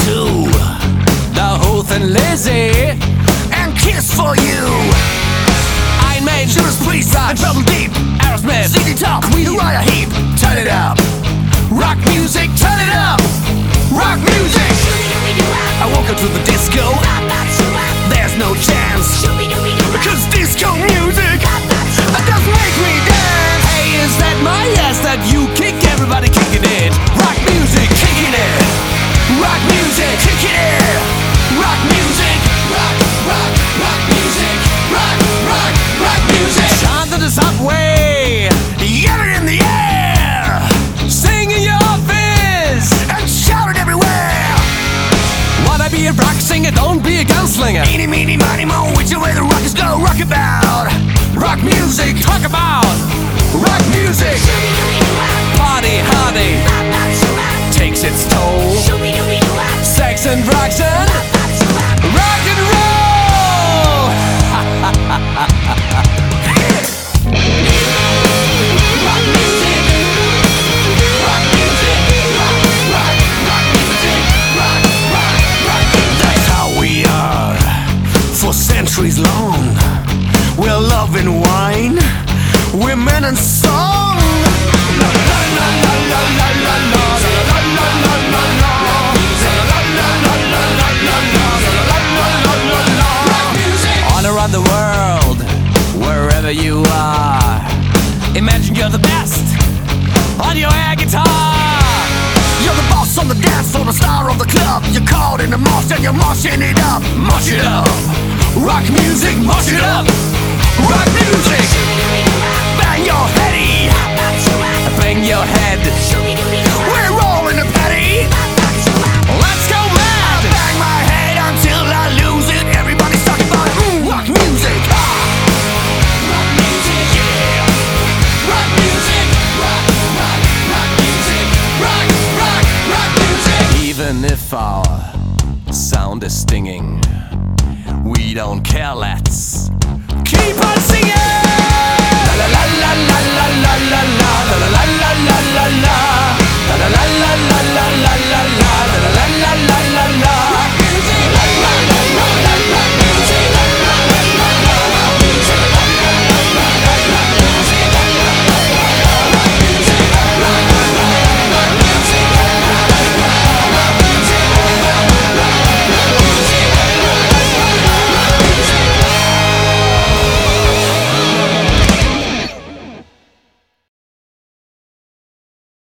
U2, The Who and Lizzy, and Kiss for You. Iron Maiden, Judas Priest, and Trouble Deep, Aerosmith, ZZ Top, Queen, Uriah Heep. Turn it up. Rock music, turn it up. Rock music. I woke up to the disco. There's no chance, because disco music does make me dance. Hey, is that my ass that you kick? Everybody kicking it. Rock music, kicking it. Rock music, kicking it. Rock music. Rock, rock, rock music. Rock, rock, rock music. Chant to the subway. Get it in the air. Sing in your office and shout it everywhere. Wanna be a rock singer, don't be a gunslinger. Eeny, meeny, miny, mo, which way the rockers go. Rock about. Rock music, talk about. Rock music. Party hardy takes its toll. Sex and drugs and rock and roll. Rock music. Rock music. Rock, rock, rock music. Rock, rock, rock music. That's how we are for centuries long. We're love and wine, women and song. La la la la la la la la la la la la la. On around the world, wherever you are, imagine you're the best on your air guitar. You're the boss on the dance floor, the star of the club. You're caught in the mosh and you're moshing it up. Mosh it up. Rock music, mosh it up. Rock music. Bang your heady. Bang your head. We're rolling a petty. Let's go mad. Bang my head until I lose it. Everybody's talking about rock music. Rock music, yeah. Rock music. Rock, rock, rock music. Rock, rock, rock music. Even if our sound is stinging, we don't care, let's keep on singing.